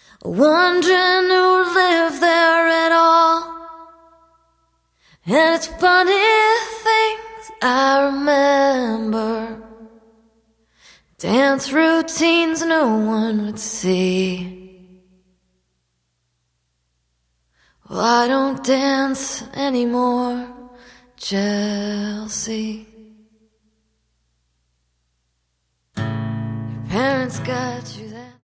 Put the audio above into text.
wondering who lived there at all. And it's funny things I remember, dance routines no one would see. Well, I don't dance anymore, Chelsea. Your parents got you that